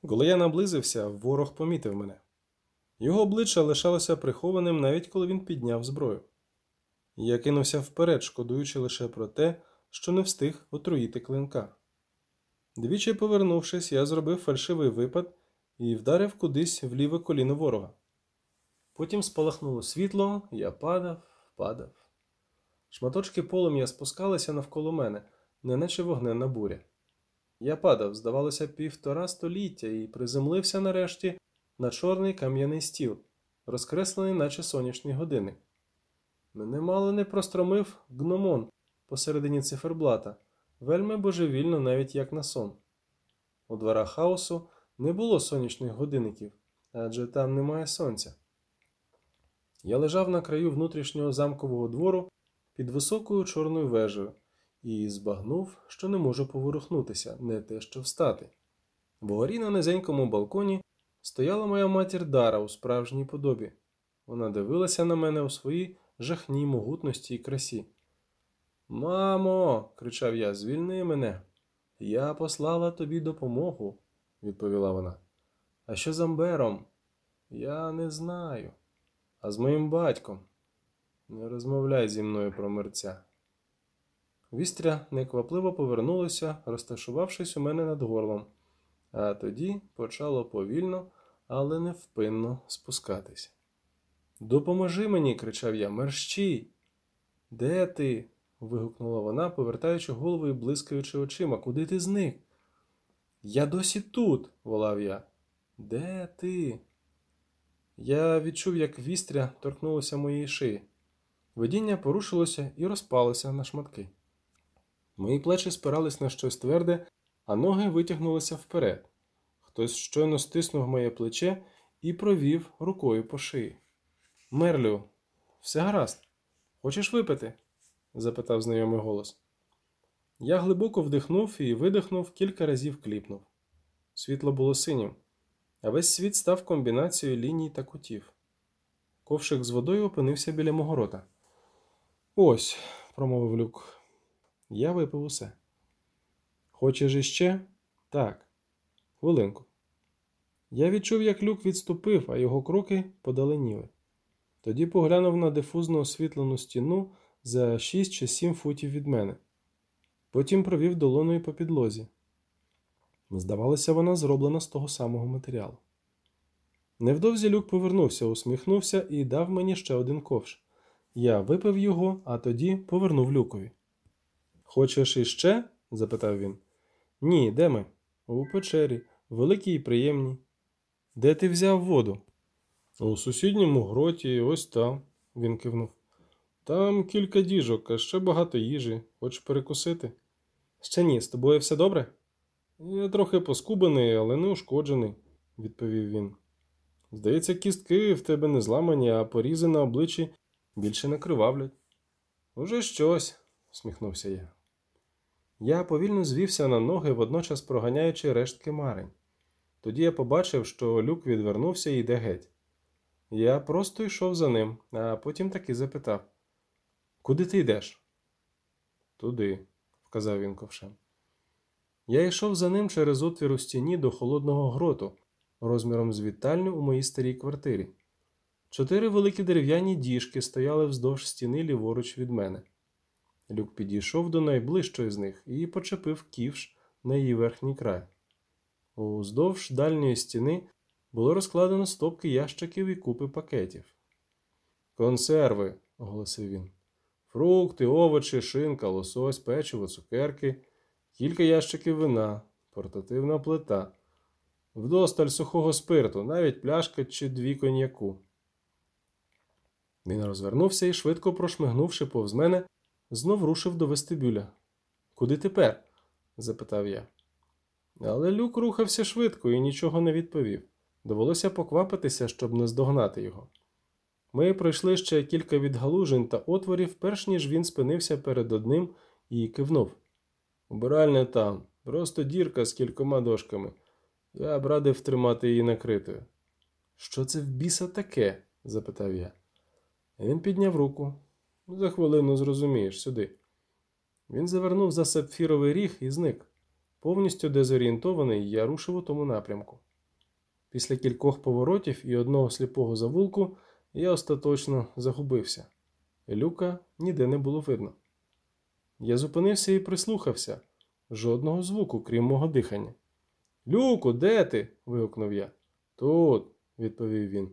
Коли я наблизився, ворог помітив мене. Його обличчя лишалося прихованим, навіть коли він підняв зброю. Я кинувся вперед, шкодуючи лише про те, що не встиг отруїти клинка. Двічі повернувшись, я зробив фальшивий випад і вдарив кудись в ліве коліно ворога. Потім спалахнуло світло, я падав. Шматочки полум'я спускалися навколо мене, неначе вогненна буря. Я падав, здавалося, 1,5 століття і приземлився нарешті на чорний кам'яний стіл, розкреслений наче сонячний годинник. Мене мало не простромив гномон посередині циферблата, вельми божевільно, навіть як на сон. У дворах хаосу не було сонячних годинників, адже там немає сонця. Я лежав на краю внутрішнього замкового двору під високою чорною вежею і збагнув, що не можу поворухнутися, не те що встати. Вгорі на низенькому балконі стояла моя матір Дара у справжній подобі. Вона дивилася на мене у своїй жахній могутності і красі. «Мамо!» – кричав я, – «звільни мене!» «Я послала тобі допомогу», – відповіла вона. «А що з Амбером?» «Я не знаю. А з моїм батьком?» «Не розмовляй зі мною про мерця». Вістря неквапливо повернулося, розташувавшись у мене над горлом, а тоді почало повільно, але невпинно спускатися. «Допоможи мені!» – кричав я. «Мерщій!» «Де ти?» – вигукнула вона, повертаючи голову і блискаючи очима. «Куди ти зник?» «Я досі тут!» – волав я. «Де ти?» Я відчув, як вістря торкнулося моєї шиї. Видіння порушилося і розпалося на шматки. Мої плечі спирались на щось тверде, а ноги витягнулися вперед. Хтось щойно стиснув моє плече і провів рукою по шиї. «Мерлю, все гаразд? Хочеш випити?» – запитав знайомий голос. Я глибоко вдихнув і видихнув, кілька разів кліпнув. Світло було синім, а весь світ став комбінацією ліній та кутів. Ковшик з водою опинився біля мого рота. «Ось», – промовив Люк. Я випив усе. «Хочеш іще?» «Так. Хвилинку». Я відчув, як Люк відступив, а його кроки подаленіли. Тоді поглянув на дифузно освітлену стіну за 6 чи 7 футів від мене. Потім провів долоною по підлозі. Здавалося, вона зроблена з того самого матеріалу. Невдовзі Люк повернувся, усміхнувся і дав мені ще один ковш. Я випив його, а тоді повернув Люкові. «Хочеш іще?» – запитав він. «Ні, де ми?» «У печері, великій і приємній». «Де ти взяв воду?» «У сусідньому гроті, ось там», – він кивнув. «Там кілька діжок, а ще багато їжі. Хочеш перекусити?» «Ще ні, з тобою все добре?» «Я трохи поскубаний, але не ушкоджений», – відповів він. «Здається, кістки в тебе не зламані, а порізи на обличчі більше не кривавлять». «Уже щось», – всміхнувся я. Я повільно звівся на ноги, водночас проганяючи рештки марень. Тоді я побачив, що Люк відвернувся і йде геть. Я просто йшов за ним, а потім таки запитав. «Куди ти йдеш?» «Туди», – вказав він ковшем. Я йшов за ним через отвір у стіні до холодного гроту, розміром з вітальню у моїй старій квартирі. 4 великі дерев'яні діжки стояли вздовж стіни ліворуч від мене. Люк підійшов до найближчої з них і почепив ківш на її верхній край. Уздовж дальньої стіни було розкладено стопки ящиків і купи пакетів. «Консерви», – оголосив він. «Фрукти, овочі, шинка, лосось, печиво, цукерки, кілька ящиків вина, портативна плита, вдосталь сухого спирту, навіть пляшка чи 2 коньяку». Він розвернувся і, швидко прошмигнувши повз мене, знов рушив до вестибюля. «Куди тепер?» – запитав я. Але Люк рухався швидко і нічого не відповів. Довелося поквапитися, щоб наздогнати його. Ми пройшли ще кілька відгалужень та отворів, перш ніж він спинився перед одним і кивнув. «Убиральня там. Просто дірка з кількома дошками. Я б радив тримати її накритою». «Що це в біса таке?» – запитав я. Він підняв руку. «За хвилину зрозумієш, сюди». Він завернув за сапфіровий ріг і зник. Повністю дезорієнтований, я рушив у тому напрямку. Після кількох поворотів і одного сліпого завулку я остаточно загубився. Люка ніде не було видно. Я зупинився і прислухався. Жодного звуку, крім мого дихання. «Люку, де ти?» – вигукнув я. «Тут», – відповів він.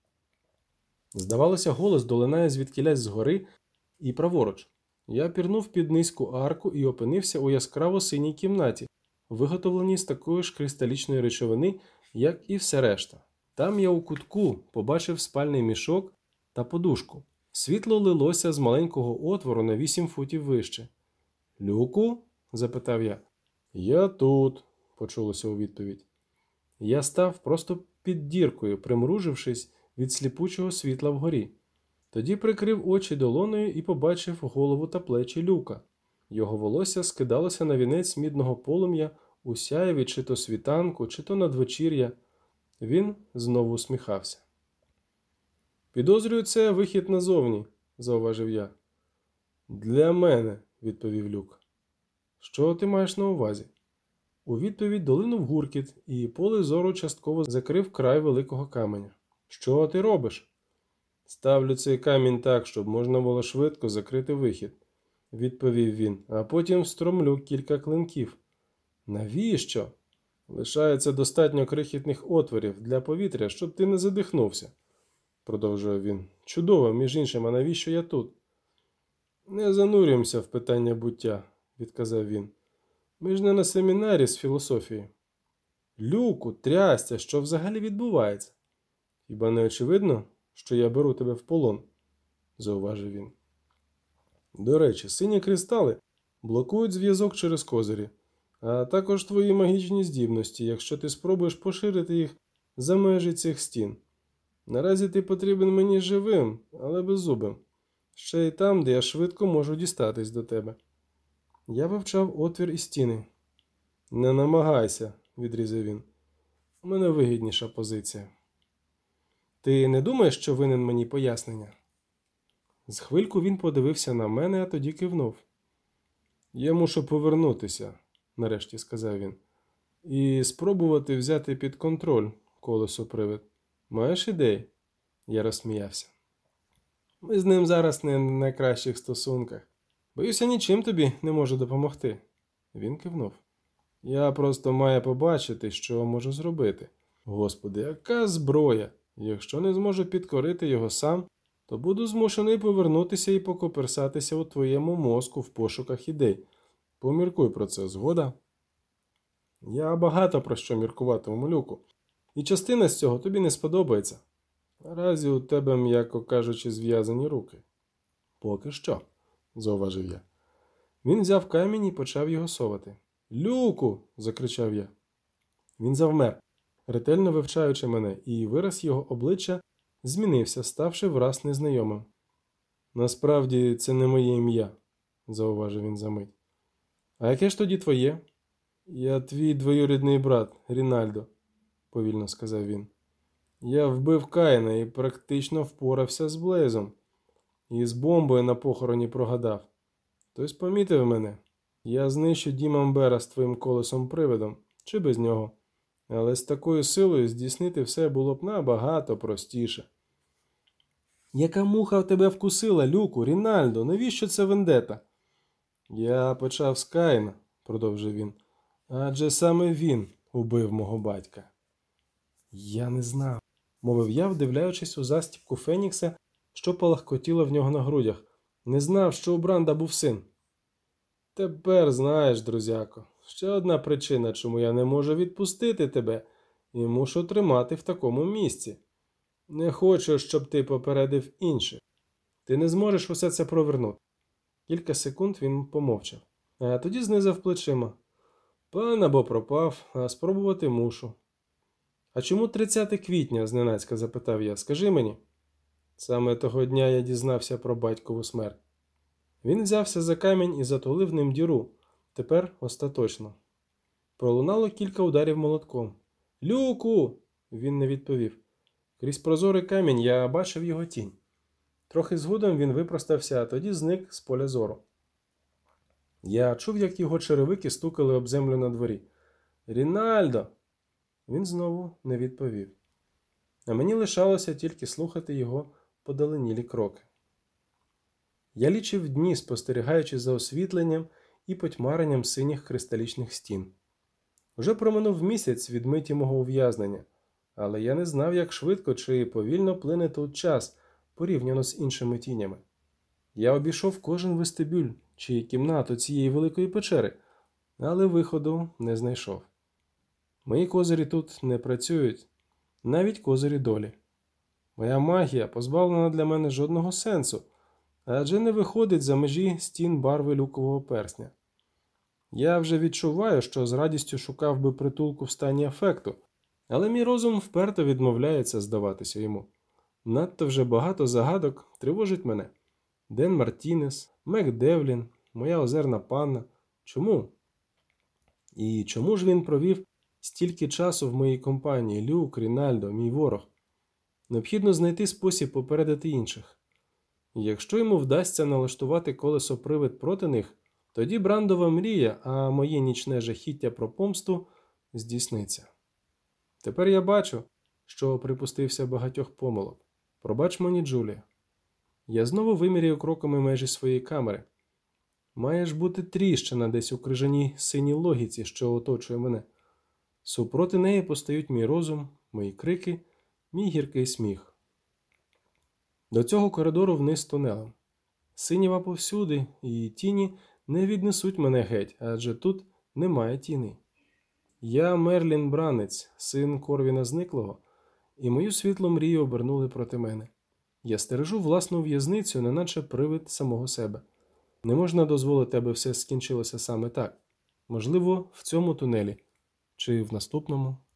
Здавалося, голос долинає звідкілясь згори і праворуч. Я пірнув під низьку арку і опинився у яскраво синій кімнаті, виготовленій з такої ж кристалічної речовини, як і все решта. Там я у кутку побачив спальний мішок та подушку. Світло лилося з маленького отвору на 8 футів вище. «Люку?» – запитав я. «Я тут», – почулося у відповідь. Я став просто під діркою, примружившись від сліпучого світла вгорі. Тоді прикрив очі долоною і побачив голову та плечі Люка. Його волосся скидалося на вінець мідного полум'я у сяєві чи то світанку, чи то надвечір'я. Він знову усміхався. «Підозрюю, це вихід назовні», – зауважив я. «Для мене», – відповів Люк. «Що ти маєш на увазі?» У відповідь долинув гуркіт, і поле зору частково закрив край великого каменя. «Що ти робиш?» «Ставлю цей камінь так, щоб можна було швидко закрити вихід», – відповів він, «а потім встромлю кілька клинків». «Навіщо?» «Лишається достатньо крихітних отворів для повітря, щоб ти не задихнувся», – продовжував він. «Чудово, між іншим, а навіщо я тут?» «Не занурюємося в питання буття», – відказав він. «Ми ж не на семінарі з філософії». «Люку, трястя, що взагалі відбувається?» «Хіба не очевидно, що я беру тебе в полон?» – зауважив він. «До речі, сині кристали блокують зв'язок через козирі, а також твої магічні здібності, якщо ти спробуєш поширити їх за межі цих стін. Наразі ти потрібен мені живим, але беззубим. Ще й там, де я швидко можу дістатись до тебе». Я вивчав отвір і стіни. «Не намагайся», – відрізав він. «У мене вигідніша позиція». «Ти не думаєш, що винен мені пояснення?» З хвильку він подивився на мене, а тоді кивнув. «Я мушу повернутися», – нарешті сказав він, – «і спробувати взяти під контроль колесо-привид. Маєш ідеї?» Я розсміявся. «Ми з ним зараз не в найкращих стосунках. Боюся, нічим тобі не можу допомогти». Він кивнув. «Я просто маю побачити, що можу зробити. Господи, яка зброя! Якщо не зможу підкорити його сам, то буду змушений повернутися і покоперсатися у твоєму мозку в пошуках ідей. Поміркуй про це, згода?» «Я багато про що міркуватиму, Люку. І частина з цього тобі не сподобається. Наразі у тебе, м'яко кажучи, зв'язані руки». «Поки що», – зауважив я. Він взяв камінь і почав його совати. «Люку!» – закричав я. Він завмер, ретельно вивчаючи мене, і вираз його обличчя змінився, ставши враз незнайомим. «Насправді, це не моє ім'я», – зауважив він за мить. «А яке ж тоді твоє?» «Я твій двоюрідний брат, Рінальдо», – повільно сказав він. «Я вбив Каїна і практично впорався з Блейзом. І з бомбою на похороні прогадав. Хтось помітив мене. Я знищу дім Амбера з твоїм колесом-привидом, чи без нього. Але з такою силою здійснити все було б набагато простіше». «Яка муха в тебе вкусила, Люку, Рінальдо? Навіщо це вендета?» «Я почав з Каїна», – продовжив він. «Адже саме він убив мого батька». «Я не знав», – мовив я, вдивляючись у застібку Фенікса, що палахкотіло в нього на грудях. «Не знав, що у Бранда був син». «Тепер знаєш, друзяко, ще одна причина, чому я не можу відпустити тебе і мушу тримати в такому місці. Не хочу, щоб ти попередив інших. Ти не зможеш усе це провернути». Кілька секунд він помовчав, а тоді знизав плечима. «Пан або пропав, а спробувати мушу». «А чому 30 квітня?» – зненацька запитав я. «Скажи мені». Саме того дня я дізнався про батькову смерть. Він взявся за камінь і затулив ним діру. Тепер остаточно. Пролунало кілька ударів молотком. «Люку!» – він не відповів. Крізь прозорий камінь я бачив його тінь. Трохи згодом він випростався, а тоді зник з поля зору. Я чув, як його черевики стукали об землю на дворі. «Рінальдо!» Він знову не відповів. а мені лишалося тільки слухати його подаленілі кроки. Я лічив дні, спостерігаючи за освітленням і потьмаренням синіх кристалічних стін. Уже проминув місяць від миті мого ув'язнення, але я не знав, як швидко чи повільно плине тут час, порівняно з іншими тінями. Я обійшов кожен вестибюль чи кімнату цієї великої печери, але виходу не знайшов. Мої козирі тут не працюють, навіть козирі долі. Моя магія позбавлена для мене жодного сенсу, адже не виходить за межі стін барви люкового персня. Я вже відчуваю, що з радістю шукав би притулку в стані афекту, але мій розум вперто відмовляється здаватися йому. Надто вже багато загадок тривожить мене. Ден Мартінес, Мек Девлін, моя озерна панна. Чому? І чому ж він провів стільки часу в моїй компанії? Люк, Рінальдо, мій ворог. Необхідно знайти спосіб попередити інших. Якщо йому вдасться налаштувати колесо-привид проти них, тоді Брандова мрія, а моє нічне жахіття про помсту здійсниться. Тепер я бачу, що припустився багатьох помилок. Пробач мені, Джулія. Я знову виміряю кроками межі своєї камери. Має ж бути тріщина десь у крижаній синій логіці, що оточує мене. Супроти неї постають мій розум, мої крики, мій гіркий сміх. До цього коридору вниз тунелем. Синіва повсюди, і тіні не віднесуть мене геть, адже тут немає тіней. Я Мерлін Бранець, син Корвіна Зниклого, і мою світлу мрію обернули проти мене. Я стережу власну в'язницю, неначе привид самого себе. Не можна дозволити, аби все скінчилося саме так. Можливо, в цьому тунелі, чи в наступному.